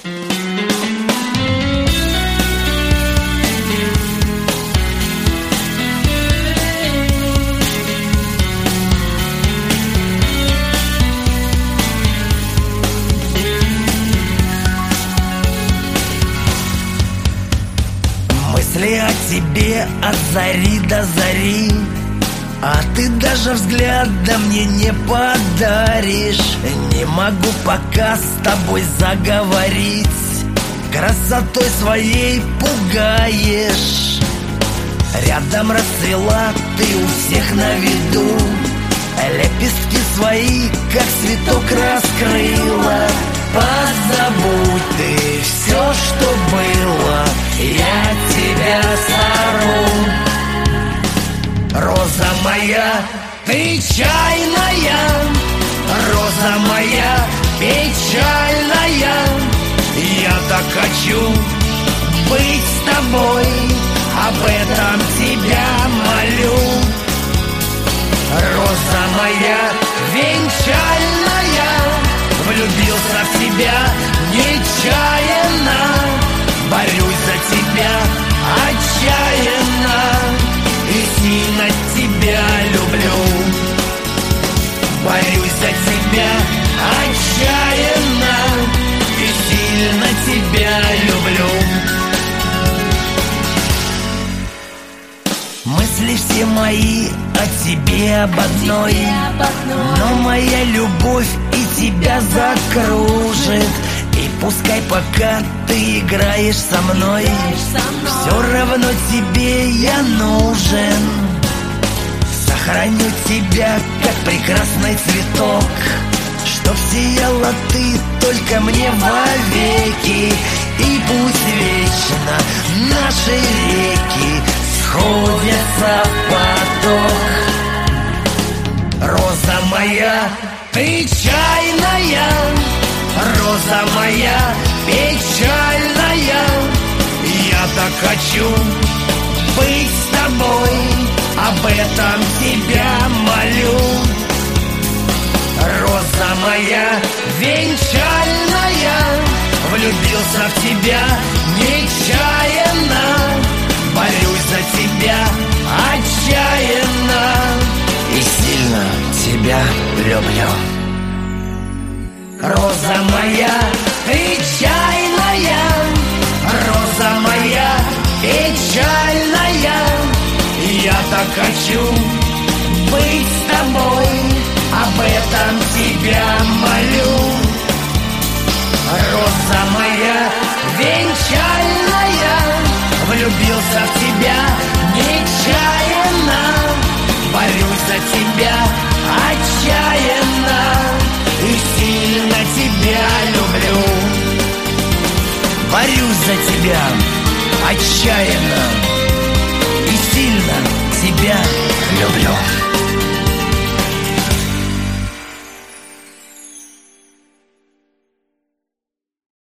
Мысли о тебе от зари до зари, а ты даже взгляда мне не подаришь. Не могу пока с тобой заговорить, красотой своей пугаешь. Рядом расцвела, ты у всех на виду, лепестки свои, как цветок, раскрыла. Позабудь ты все, что было, я тебя сорву. Роза моя, ты чайная, роза моя, печальная. Я так хочу быть с тобой, об этом тебя молю. Роза моя, венчальная, влюбился в тебя нечаянно, борюсь за тебя отчаянно и сильно тебя люблю. Борюсь за тебя отчаянно и сильно тебя люблю. Мысли все мои о тебе об одной, но моя любовь и тебя закружит. И пускай пока ты играешь со мной, все равно тебе я нужен. Сохраню тебя, как прекрасный цветок, чтоб сияла ты только мне вовеки. И пусть вечно наши реки сходятся в поток. Роза моя, ты чайная, роза моя, печальная. Я так хочу быть с тобой, об этом тебя молю. Роза моя, венчальная, влюбился в тебя нечаянно, борюсь за тебя отчаянно и сильно тебя люблю. Роза моя, ты чайная, роза моя, печальная. Я так хочу быть с тобой, об этом тебя молю. Роза моя, венчальная, влюбился в тебя нечаянно, борюсь за тебя отчаянно и сильно тебя люблю. Борюсь за тебя отчаянно и сильно тебя люблю.